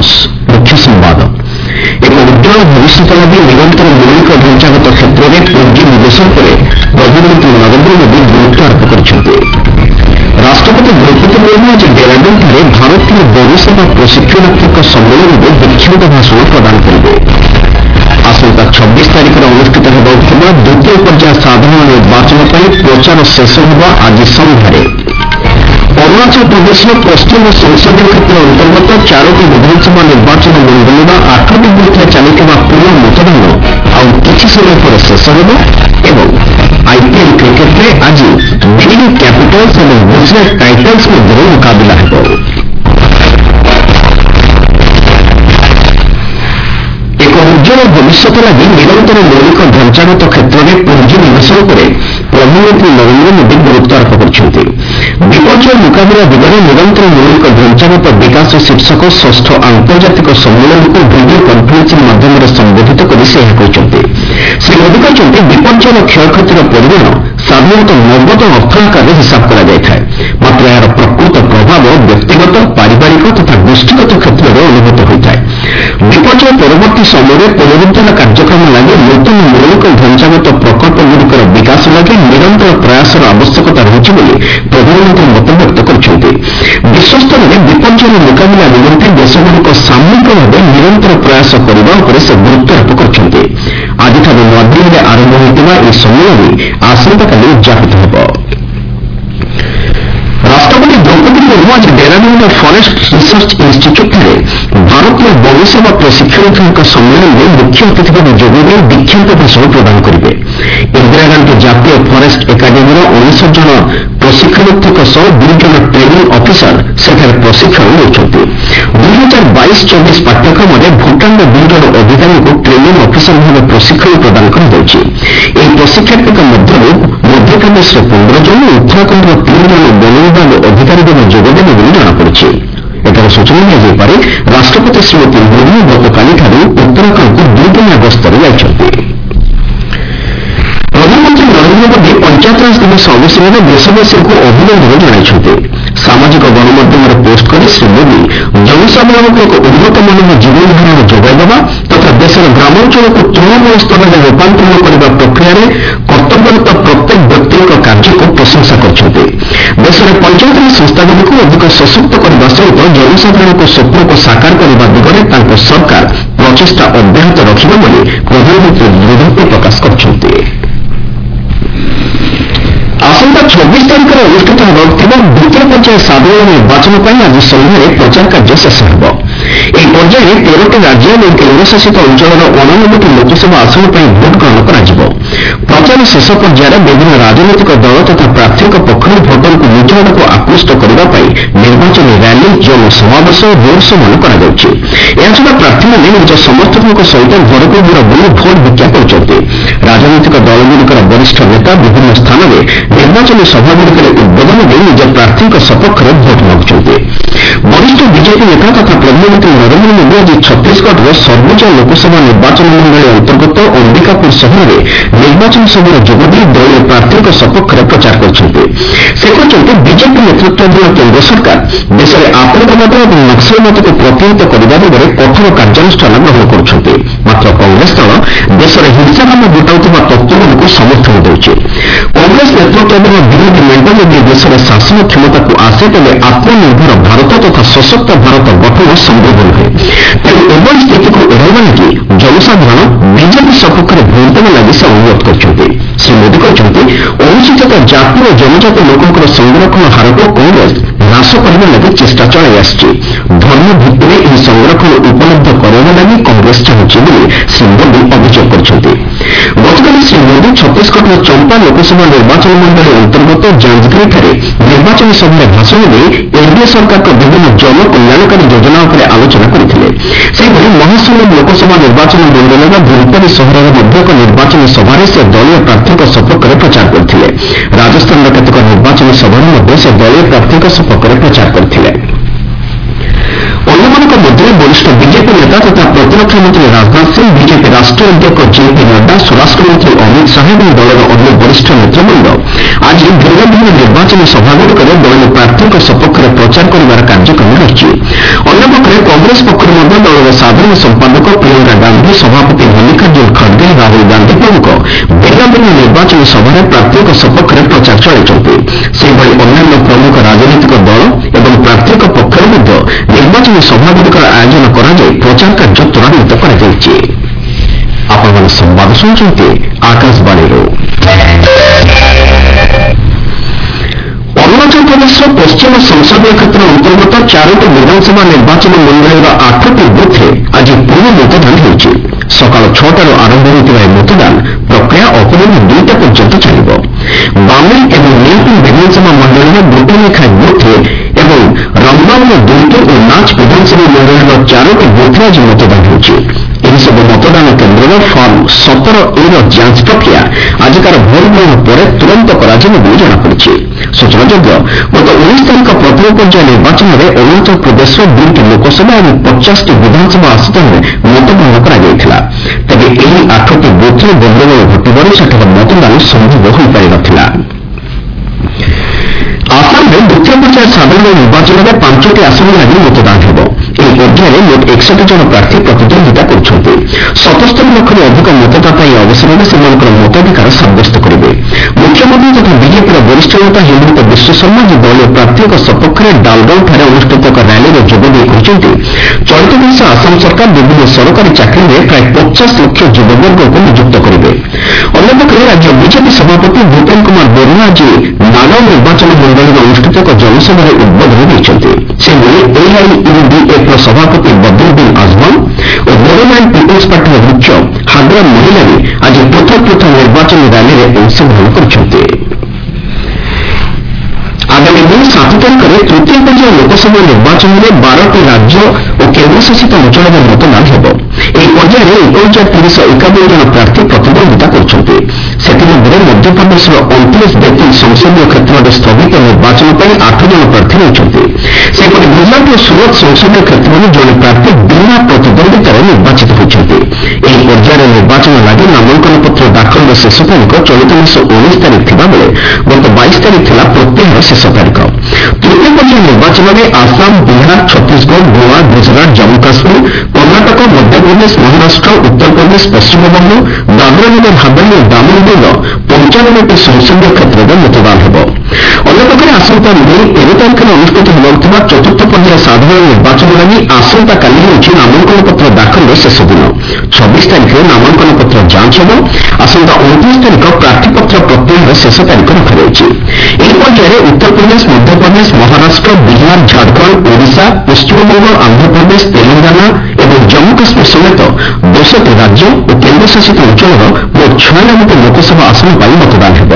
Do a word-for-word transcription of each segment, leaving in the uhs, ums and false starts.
News मुख्य संवाद एक उज्जवल भविष्य लगी निरंतर मौलिक ढांचागत क्षेत्र में पुंजीनिवेश पर प्रधानमंत्री नरेंद्र मोदी गुरुत्व आरोप कर राष्ट्रपति द्रौपदी मुर्मू आज डेहराडूनଠାରେ भारतीय बौद्धिसेवा प्रशिक्षणात्मक सम्मेलन में दीक्षांत भाषण प्रदान करेंगे। आसंता छब्बीस तारीख में अनुष्ठित होगा द्वितीय पर्याय साधारण निर्वाचन पर प्रचार शेष होगा आज संध्यारे। अरुणाचल प्रदेश पश्चिम संसदीय क्षेत्र अंतर्गत चारोटी विधानसभा निर्वाचन मंडल आठटी बुथ चलता पुनः मतदान आउ किसी समय पर शेष होगा एवं आईपीएल क्रिकेट में आज दिल्ली कैपिटल्स और गुजरात टाइटन्स मध्य मुकाबला हो। एक उज्जवल भविष्य लगी निरंतर मौलिक ढांचागत क्षेत्र में पुंजीनिवेश पर प्रधानमंत्री नरेंद्र मोदी गुरुत्व आरोप कर विपर्यय मुकाबला दिगरे निरंतर मौलिक ढांचागत विकास शीर्षक षष्ठ आंतर्जातिक सम्मेलन को वीडियो कन्फरेन्सिंग माध्यम संबोधित कर श्री मोदी कहते विपर्यय क्षयक्षतिर परिमाण साधारणतः नगद अर्थ आकार हिसाब कर मात्र यार प्रकृत प्रभाव व्यक्तिगत पारिवारिक तथा गोष्ठीगत क्षेत्र में अनुभूत होता है। विपर्यय परवर्ती समय में पुनरुद्धार कार्यक्रम लगे नूतन मौलिक ढांचागत प्रकल्पगुड़िकर विकास लगे निरंतर प्रयासर आवश्यकता रही प्रधानमंत्री मतव्यक्त कर विश्वस्तर में विपर्यय मुकाबला निमंत्रे देशगुड़िक सामूहिक भाव निरंतर प्रयास करने पर से गुरुत्व आरोप कर आज नूआदिल्ली में आरंभ होता यह सम्मेलन आसंताकाली उद्यापित हो। राष्ट्रपति द्रौपदी मुर्मू आज डेहराडून फरेस्ट रिसर्च इन्स्टिट्यूट भारतीय बौद्धिसेवा प्रशिक्षणात्मक सम्मेलन में मुख्य अतिथि भाव जोगे दीक्षांत भाषण प्रदान करेंगे। इंदिरा गांधी जातीय फरेस्ट एकाडेमी उन्नीस जन प्रशिक्षणार्थी सह दुई जन ट्रेनिंग अफिसर सेठारे प्रशिक्षण लेते दुई हजार बैश चौबीस पाठ्यक्रम में भूटान दुई जन अधिकारी को ट्रेनिंग अफिसर भाव प्रशिक्षण प्रदान कर प्रशिक्षार्थी मध्य मध्यप्रदेश पंद्रह जन उत्तराखंड तीन जन वन विभाग अधिकारी भाव जोगदेवे बोली जमापड़ी। एथर सूचना दिजापे राष्ट्रपति श्रीमती मुर्मू गतकाली उत्तराखंड को दुई दिनिया गस्तरे जाइछन्ति। प्रधानमंत्री नरेंद्र मोदी पंचायतराज दिवस अवसर में देशवासी को अभिनंदन जणाइछन्ति। सामाजिक गणमाध्यम पोस्ट कर श्री मोदी जनसाधारण एक उन्नतमान जीवन धारण जोगाइदेवा तथा देशर ग्रामांचल को तृणमूल स्तर में रूपांतरण करने प्रक्रिया कर्तव्यरत प्रत्येक व्यक्ति कार्य को प्रशंसा करते। देशर पंचायती संस्थागुड़ी अधिक सशक्त करने सहित जनसाधारण स्वप्न को साकार करने दिगरे सरकार प्रचेषा अब्याहत रखिबे बोली प्रधानमंत्री दृढ़ता प्रकाश करछन्ति। आसंता छब्बीस तारीख में अनुष्ठित होगा द्वितीय पर्याय साधारण निर्वाचन पर आज संध्यारे प्रचार कार्य शेष हो। यह पर्याय तेरह राज्य और केन्द्रशासित अंचल अनानबे लोकसभा आसन पर भोट ग्रहण कर प्रचार शेष पर्यायर विभिन्न राजनैतिक दल तथा प्रार्थी पक्ष भोटर को निज आड़क आकृष्ट करने निर्वाचन रैली जनसमावेश और रोड शो मान करा प्रार्थी निज समर्थकों सहित घर को घर बुली भोट भिक्षा करते। राजनैतिक दलगुड़िकर वरिष्ठ नेता विभिन्न स्थान में निर्वाचन सभागुड़िकर उद्बोधन दे निज प्रार्थी सपक्ष में भोट मागुंटे। वरिष्ठ बीजेपी नेता तथा प्रधानमंत्री नरेंद्र मोदी आज छत्तीसगढ़ सर्वोच्च लोकसभा निर्वाचन मंडल अंतर्गत अंबिकापुर सहर में निर्वाचन सभार जोगदे दलीय प्रार्थी सपक्ष में प्रचार करते। से कहते बीजेपी नेतृत्वाधीन केन्द्र सरकार देश में आतंकवाद और नक्सलवाद को प्रतिहत करने दिगरे कठोर कार्यानुष्ठान ग्रहण करते। मात्र कांग्रेस दल देश में हिंसाकांड घटाउଥିବା तत्वों समर्थन देउछि। कांग्रेस नेतृत्वाधीन विरोधी मेंट यदि देश में शासन क्षमता को आसे तेज आत्मनिर्भर भारत तथा सशक्त भारत गठन संभव नुहे। तेणु एभली स्थिति को एड़ाइबा लगी जनसाधारण बीजेपी सपक्ष भोट देवा लगी से अनुरोध करते। श्री मोदी कहते अनुसूचित जाति और जनजाति लोकों संरक्षण हार को कांग्रेस ह्रास करने लगी चेष्टा चलाई आसी। धर्म भित्ति में यह संरक्षण उपलब्ध कराने लगी कांग्रेस चाहूँगी बोली श्री मोदी अभियोग करते। गतकाली श्री मोदी छत्तीसगढ़ चंपा लोकसभा निर्वाचन मंडल अंतर्गत जांजगिरी निर्वाचन सभा भाषण में एनडीए सरकार विभिन्न जन कल्याणकारी योजना पर आलोचना करते। महासमुंद लोकसभा निर्वाचन मंडल धूलपुरी सहर एक निर्वाचन सभार से दलीय प्रार्थी सपक्ष में प्रचार करते। राजस्थान केतक निर्वाचन सभा से दलीय प्रार्थी सपक्ष में प्रचार करते। अन्य मध्य वरिष्ठ बीजेपी नेता तथा प्रतिरक्षा मंत्री राजनाथ सिंह बीजेपी राष्ट्रीय अध्यक्ष जेपी नड्डा स्वराष्ट्र मंत्री अमित शाह और दलर अन्य वरिष्ठ नेतृवृंद आज भिन्न भिन्न निर्वाचन सभागुड़िक दलीय प्रार्थी सपक्ष में प्रचार कर कार्यक्रम रही। अन्यपक्षे କଂଗ୍ରେସ ପକ୍ଷରୁ ମଧ୍ୟ ଦଳର ସାଧାରଣ ସମ୍ପାଦକ ପ୍ରିୟଙ୍କା ଗାନ୍ଧୀ, ସଭାପତି ମଲ୍ଲିକାର୍ଜୁନ ଖଡ୍ଗେ, ରାହୁଲ ଗାନ୍ଧୀ ପ୍ରମୁଖ ଭିନ୍ନ ଭିନ୍ନ ନିର୍ବାଚନୀ ସଭାରେ ପ୍ରାର୍ଥୀଙ୍କ ସପକ୍ଷରେ ପ୍ରଚାର ଚଳାଇଛନ୍ତି। ସେହିଭଳି ଅନ୍ୟାନ୍ୟ ପ୍ରମୁଖ ରାଜନୈତିକ ଦଳ ଏବଂ ପ୍ରାର୍ଥୀଙ୍କ ପକ୍ଷରୁ ମଧ୍ୟ ନିର୍ବାଚନୀ ସଭାଗୁଡ଼ିକର ଆୟୋଜନ କରାଯାଇ ପ୍ରଚାର କାର୍ଯ୍ୟ ତ୍ୱରାନ୍ୱିତ କରାଯାଇଛି। ଆପଣମାନେ ସମ୍ବାଦ ଶୁଣୁଛନ୍ତି ଆକାଶବାଣୀରୁ। ଅରୁଣାଚଳ ପ୍ରଦେଶର ପଶ୍ଚିମ ସଂସଦୀୟ କ୍ଷେତ୍ର ଅନ୍ତର୍ଗତ ଚାରୋଟି ବିଧାନସଭା ନିର୍ବାଚନ ମଣ୍ଡଳୀର ଆଠଟି ବୁଥ୍ରେ ଆଜି ପୁନଃ ମତଦାନ ହେଉଛି। ସକାଳ ଛଅଟାରୁ ଆରମ୍ଭ ହୋଇଥିବା ଏହି ମତଦାନ ପ୍ରକ୍ରିୟା ଅପରାହ୍ନ ଦୁଇଟା ପର୍ଯ୍ୟନ୍ତ ଚାଲିବ। ବାମେଲ ଏବଂ ନିଆପିଂ ବିଧାନସଭା ମଣ୍ଡଳୀର ଗୋଟିଏ ଲେଖାଏଁ ବୁଥ୍ରେ ଏବଂ ରମ୍ବାଉର ଦୁଇଟି ଓ ନାଚ ବିଧାନସଭା ମଣ୍ଡଳୀର ଚାରୋଟି ବୁଥ୍ରେ ଆଜି ମତଦାନ ହେଉଛି। ଏହିସବୁ ମତଦାନ କେନ୍ଦ୍ରର ଫର୍ମ ସତର ଏର ଯାଞ୍ଚ ପ୍ରକ୍ରିୟା ଆଜିକାର ଭୋଟ ଗ୍ରହଣ ପରେ ତୁରନ୍ତ କରାଯିବ ବୋଲି ଜଣାପଡ଼ିଛି। ସୂଚନାଯୋଗ୍ୟ, ଗତ ଉଣେଇଶ ତାରିଖ ପ୍ରଥମ ପର୍ଯ୍ୟାୟ ନିର୍ବାଚନରେ ଅରୁଣାଚଳ ପ୍ରଦେଶର ଦୁଇଟି ଲୋକସଭା ଏବଂ ପଚାଶଟି ବିଧାନସଭା ଆସନରେ ମତଦାନ କରାଯାଇଥିଲା। ତେବେ ଏହି ଆଠଟି ବୁଥରେ ଗଣ୍ଡଗୋଳ ଘଟିବାରୁ ସେଠାରେ ମତଦାନ ସମ୍ଭବ ହୋଇପାରିନଥିଲା। ଆସାମରେ ଦ୍ୱିତୀୟ ପର୍ଯ୍ୟାୟ ସାଧାରଣ ନିର୍ବାଚନରେ ପାଞ୍ଚଟି ଆସନ ଲାଗି ମତଦାନ ହେବ। ଏହି ପର୍ଯ୍ୟାୟରେ ମୋଟ ଏକଷଠି ଜଣ ପ୍ରାର୍ଥୀ ପ୍ରତିଦ୍ୱନ୍ଦିତା କରୁଛନ୍ତି। ସତସ୍ତରୀ ଲକ୍ଷରୁ ଅଧିକ ମତଦାତା ଏହି ଅବସରରେ ସେମାନଙ୍କର ମତାଧିକାର ସାବ୍ୟସ୍ତ କରିବେ। ମୁଖ୍ୟମନ୍ତ୍ରୀ ତଥା ବିଜେପିର ବରିଷ୍ଠ ନେତା ହିମନ୍ତ ବିଶ୍ୱ ଶର୍ମା ଆଜି ଦଳୀୟ ପ୍ରାର୍ଥୀଙ୍କ ସପକ୍ଷରେ ଡାଲଗାଓଁଠାରେ ଅନୁଷ୍ଠିତ ଏକ ର୍ୟାଲିରେ ଯୋଗଦେଇ କହିଛନ୍ତି, ଚଳିତ ବର୍ଷ ଆସାମ ସରକାର ବିଭିନ୍ନ ସରକାରୀ ଚାକିରିରେ ପ୍ରାୟ ପଚାଶ ଲକ୍ଷ ଯୁବବର୍ଗଙ୍କୁ ନିଯୁକ୍ତ କରିବେ। ଅନ୍ୟପକ୍ଷରେ ରାଜ୍ୟ ବିଜେପି ସଭାପତି ଭୂପେନ କୁମାର ବରୁଆ ଆଜି ନାଗାଓଁ ନିର୍ବାଚନ ମଣ୍ଡଳୀରେ ଅନୁଷ୍ଠିତ ଏକ ଜନସଭାରେ ଉଦ୍ବୋଧନ ଦେଇଛନ୍ତି। ସେଭଳି ଏଆଇୟୁଡିଏଫ୍ର ସଭାପତି ବଦ୍ରୁଦ୍ଦିନ ଆଜମଲ ଓ ବୋଡୋଲ୍ୟାଣ୍ଡ ପିପୁଲ୍ସ ପାର୍ଟିର ମୁଖ୍ୟ ହାଗ୍ରାମ ମହିଲାରୀ ଆଜି ପୃଥକ ପୃଥକ ନିର୍ବାଚନୀ ର୍ୟାଲିରେ ଅଂଶଗ୍ରହଣ କରିଛନ୍ତି। ଆଗାମୀ ମେ ସାତ ତାରିଖରେ ତୃତୀୟ ପର୍ଯ୍ୟାୟ ଲୋକସଭା ନିର୍ବାଚନରେ ବାରଟି ରାଜ୍ୟ ଓ କେନ୍ଦ୍ରଶାସିତ ଅଞ୍ଚଳରେ ମତଦାନ ହେବ। ଏହି ପର୍ଯ୍ୟାୟରେ ଏକ ହଜାର ତିନିଶହ ଏକାବନ ଜଣ ପ୍ରାର୍ଥୀ ପ୍ରତିଦ୍ୱନ୍ଦିତା କରୁଛନ୍ତି। ସେଥିମଧ୍ୟରେ ମଧ୍ୟପ୍ରଦେଶର ଅଣତିରିଶ ବେତିଲ ସଂସଦୀୟ କ୍ଷେତ୍ରରେ ସ୍ଥଗିତ ନିର୍ବାଚନ ପାଇଁ ଆଠ ଜଣ ପ୍ରାର୍ଥୀ ରହିଛନ୍ତି। ସେହିପରି ଗୁଜରାଟ ଓ ସୁରତ ସଂସଦୀୟ କ୍ଷେତ୍ରରେ ଜଣେ ପ୍ରାର୍ଥୀ ବିନା ପ୍ରତିଦ୍ୱନ୍ଦିତାରେ ନିର୍ବାଚିତ ହୋଇଛନ୍ତି। ଏହି ପର୍ଯ୍ୟାୟରେ ନିର୍ବାଚନ ଲାଗି ନାମାଙ୍କନ ପତ୍ର ଦାଖଲର ଶେଷ ତାରିଖ ଚଳିତ ମାସ ଉଣେଇଶ ତାରିଖ ଥିବାବେଳେ ଗତ ବାଇଶ ତାରିଖ ଥିଲା ପ୍ରତ୍ୟାହାର ଶେଷ ତାରିଖ। ତୃତୀୟ ପର୍ଯ୍ୟାୟ ନିର୍ବାଚନରେ ଆସାମ, ବିହାର, ଛତିଶଗଡ଼, ଗୋଆ, ଗୁଜରାଟ, ଜମ୍ମୁ କାଶ୍ମୀର, କର୍ଣ୍ଣାଟକ, ମଧ୍ୟପ୍ରଦେଶ, ମହାରାଷ୍ଟ୍ର, ଉତ୍ତରପ୍ରଦେଶ, ପଶ୍ଚିମବଙ୍ଗ, ଦାଦ୍ରାନଗର ହାବେଳି ଓ ଦାମନଡିଉର ପଞ୍ଚାନବେଟି ସଂସଦୀୟ କ୍ଷେତ୍ରରେ ମତଦାନ ହେବ। ଅନ୍ୟପକ୍ଷରେ ଆସନ୍ତା ମେ ତେର ତାରିଖରେ ଅନୁଷ୍ଠିତ ହେବାକୁ ଥିବା ଚତୁର୍ଥ ପର୍ଯ୍ୟାୟ ସାଧାରଣ ନିର୍ବାଚନ ଲାଗି ଆସନ୍ତାକାଲି ହେଉଛି ନାମାଙ୍କନ ପତ୍ର ଦାଖଲର ଶେଷ ଦିନ। ଛବିଶ ତାରିଖରେ ନାମାଙ୍କନ ପତ୍ର ଯାଞ୍ଚ ହେବ। ଆସନ୍ତା ଅଣତିରିଶ ତାରିଖ ପ୍ରାର୍ଥୀପତ୍ର ପ୍ରତ୍ୟାହାର ଶେଷ ତାରିଖ ରଖାଯାଇଛି। ଏହି ପର୍ଯ୍ୟାୟରେ ଉତ୍ତରପ୍ରଦେଶ, ମଧ୍ୟପ୍ରଦେଶ, ମହାରାଷ୍ଟ୍ର, ବିହାର, ଝାଡ଼ଖଣ୍ଡ, ଓଡ଼ିଶା, ପଶ୍ଚିମବଙ୍ଗ, ଆନ୍ଧ୍ରପ୍ରଦେଶ, ତେଲେଙ୍ଗାନା ଏବଂ ଜମ୍ମୁ କାଶ୍ମୀର ସମେତ ଦଶଟି ରାଜ୍ୟ ଓ କେନ୍ଦ୍ରଶାସିତ ଅଞ୍ଚଳର ମୋଟ ଛୟାନବେଟି ଲୋକସଭା ଆସନ ପାଇଁ ମତଦାନ ହେବ।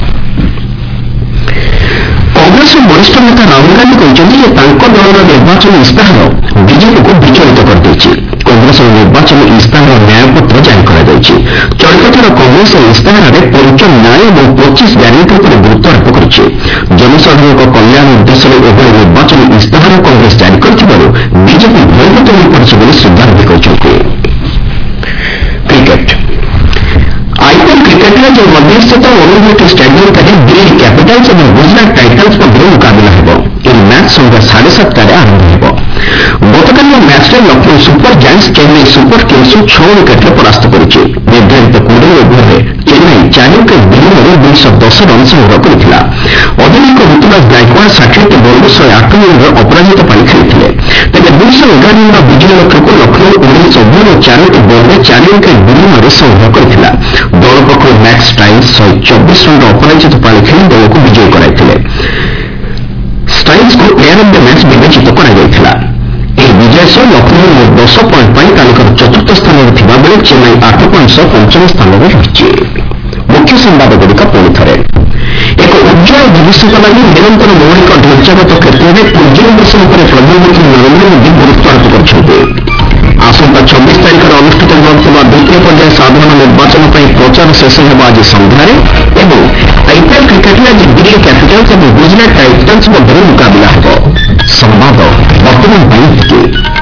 କଂଗ୍ରେସର ବରିଷ୍ଠ ନେତା ରାହୁଲ ଗାନ୍ଧୀ କହିଛନ୍ତି ଯେ ତାଙ୍କ ଦଳର ନିର୍ବାଚନ ଇସ୍ତାହାର ବିଜେପିକୁ ବିଚଳିତ କରିଦେଇଛି। କଂଗ୍ରେସର ନିର୍ବାଚନୀ ଇସ୍ତାହାର ନ୍ୟାୟପତ୍ର ଜାରି କରାଯାଇଛି। ଚଳିତ ଥର କଂଗ୍ରେସ ଏହି ଇସ୍ତାହାରରେ ପଞ୍ଚ ନ୍ୟାୟ ଏବଂ ପଚିଶ ଗ୍ୟାରେଣ୍ଟି ଉପରେ ଗୁରୁତ୍ୱାରୋପ କରିଛି। ଜନସାଧାରଣଙ୍କ କଲ୍ୟାଣ ଉଦ୍ଦେଶ୍ୟରେ ଏଭଳି ନିର୍ବାଚନୀ ଇସ୍ତାହାର କଂଗ୍ରେସ ଜାରି କରିଥିବାରୁ ବିଜେପି ଭୟଭୀତ ହୋଇପଡ଼ିଛି ବୋଲି ଶ୍ରୀ ଗାନ୍ଧୀ କହିଛନ୍ତି। କ୍ରିକେଟ୍ ଆଇପିଏଲ୍ କ୍ରିକେଟରେ ଯେଉଁ ମଧ୍ୟସ୍ଥିତ ଓଲମ୍ପିକ୍ ଷ୍ଟାଡିୟମଠାରେ ଦିଲ୍ଲୀ କ୍ୟାପିଟାଲ୍ସ ଏବଂ ଗୁଜରାଟ ଟାଇଟାନ୍ସ ମଧ୍ୟରେ ମୁକାବିଲା ହେବ। ଏହି ମ୍ୟାଚ୍ ସନ୍ଧ୍ୟା ସାଢ଼େ ସାତଟାରେ ଆରମ୍ଭ ହେବ। ଗତକାଲିର ମ୍ୟାଚ୍ରେ Lucknow super giants Chennai super କିଙ୍ଗ୍ସକୁ ଛଅ ୱିକେଟ୍ରେ ପରାସ୍ତ କରିଛି। ନିର୍ଦ୍ଧାରିତ କୋଡ଼ିଏ ଓଭରରେ ଚେନ୍ନାଇ ଚାରି ୱିକେଟ୍ ବିନିମୟରେ ଦୁଇଶହ ଦଶ ରନ୍ ସଂଗ୍ରହ କରିଥିଲା। ଅଧିନାୟକ ଋତୁରାଜ ଗାଇକ୍ୱାଡ୍ ଷାଠିଏଟି ବଲ୍ରୁ ଶହେ ଆଠ ରନ୍ରେ ଅପରାଜିତ ପାଳି ଖେଳିଥିଲେ। ତେବେ ଦୁଇଶହ ଏଗାର ରନ୍ର ବିଜୟ ଲକ୍ଷ୍ୟକୁ ଲକ୍ଷ୍ନୌ ଉଣେଇଶ ଓଭର ଓ ଚାରୋଟି ବଲ୍ରେ ଚାରି ୱିକେଟ୍ ବିନିମୟରେ ସଂଗ୍ରହ କରିଥିଲା। ଦଳ ପକ୍ଷରୁ ମ୍ୟାକ୍ସ ଷ୍ଟାଇନ୍ସ ଶହେ ଚବିଶ ରନ୍ର ଅପରାଜିତ ପାଳି ଖେଳି ଦଳକୁ ବିଜୟୀ କରାଇଥିଲେ। ଷ୍ଟାଇନ୍ସକୁ ପ୍ଲେୟାର ଅଫ୍ ଦ ମ୍ୟାଚ୍ ବିବେଚିତ କରାଯାଇଥିଲା। ଏହି ବିଜୟ ସହ ଲକ୍ଷ୍ନୌ ମୋଟ ଦଶ ପଏଣ୍ଟ ପାଇଁ ତାଲିକାର ଚତୁର୍ଥ ସ୍ଥାନରେ ଥିବାବେଳେ ଚେନ୍ନାଇ ଆଠ ପଏଣ୍ଟ ସହ ପଞ୍ଚମ ସ୍ଥାନରେ ରହିଛି। ମୁଖ୍ୟ ସମ୍ବାଦଗୁଡ଼ିକ ପୁଣିଥରେ ଏକ ଉଜ୍ଜଳ ଭବିଷ୍ୟତ ଲାଗି ନିରନ୍ତର ମୌଳିକ ଢାଞ୍ଚାଗତ କ୍ଷେତ୍ରରେ ପୁଞ୍ଜିନିବେଶ ଉପରେ ପ୍ରଧାନମନ୍ତ୍ରୀ ନରେନ୍ଦ୍ର ମୋଦି ଗୁରୁତ୍ୱାରୋପ କରିଛନ୍ତି। ଆସନ୍ତା ଛବିଶ ତାରିଖରେ ଅନୁଷ୍ଠିତ ହେବାକୁ ଥିବା ଦ୍ୱିତୀୟ ପର୍ଯ୍ୟାୟ ସାଧାରଣ ନିର୍ବାଚନ ପାଇଁ ପ୍ରଚାର ଶେଷ ହେବ ଆଜି ସନ୍ଧ୍ୟାରେ ଏବଂ ଆଇପିଏଲ୍ କ୍ରିକେଟରେ ଆଜି ଦିଲ୍ଲୀ କ୍ୟାପିଟାଲ୍ସ ଏବଂ ଗୁଜରାଟ ଟାଇଟାନ୍ସ ମଧ୍ୟରେ ମୁକାବିଲା ହେବ। ସମ୍ବାଦ ବର୍ତ୍ତମାନ ପାଇଁ